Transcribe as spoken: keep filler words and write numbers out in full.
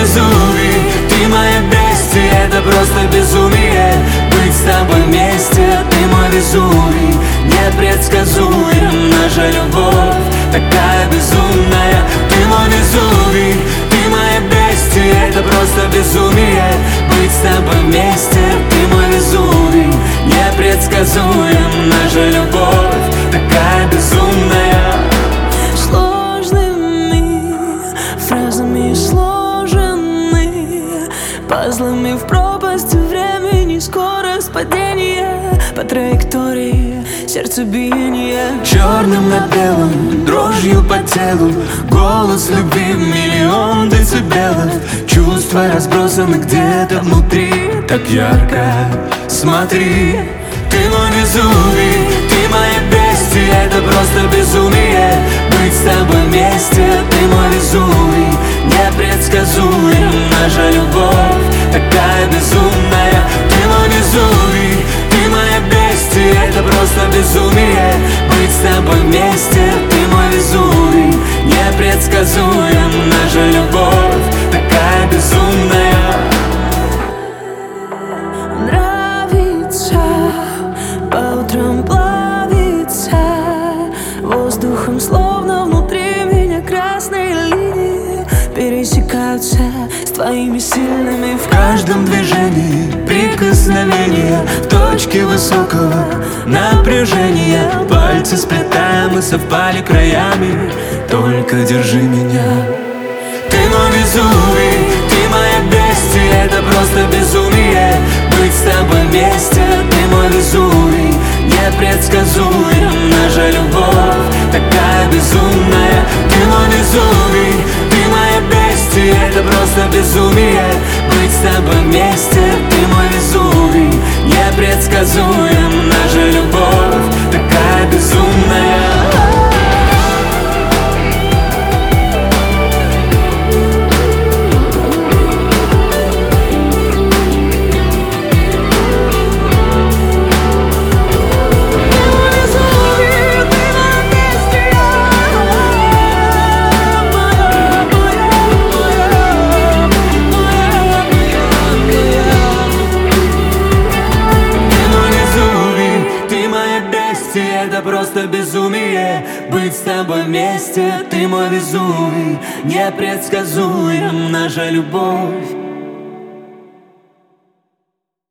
Везувий, ты моя бестия, это просто безумие. Быть с тобой вместе, ты мой Везувий. Непредсказуем наша любовь, такая безумная. Ты мой Везувий, ты моя бестия, это просто безумие. Быть с тобой вместе, ты мой Везувий. Непредсказуем наша любовь, такая безумная. Сложными фразами сложены пазлами в пропасти времени. Скорость падения по траектории сердцебиения. Черным на белом, дрожью по телу, голос любви в миллион децибелов. Чувства разбросаны где-то внутри, так ярко. Смотри, ты мой Везувий, ты моя бестия, это просто безумие. Быть с тобой вместе, ты мой Везувий. Непредсказуем наша любовь, такая безумная. Ты мой Везувий, ты моя бестия, это просто безумие. Быть с тобой вместе, ты мой Везувий. Непредсказуем наша любовь, такая безумная. Нравится по утрам плавиться воздухом, словно внутри меня красные линии пересекаются с твоими сильными. В каждом движении прикосновения, точки высокого напряжения. Пальцы сплетаем и совпали краями, только держи меня. Ты мой Везувий, ты моя бестия, это просто безумие. Быть с тобой вместе, ты мой Везувий. Непредсказуем наша любовь, такая безумная. Ты мой Везувий, ты моя бестия, это просто безумие. Быть с тобой вместе, ты мой Везувий. Непредсказуем наша любовь, такая безумная. Это просто безумие. Быть с тобой вместе, ты мой Везувий. Непредсказуем наша любовь.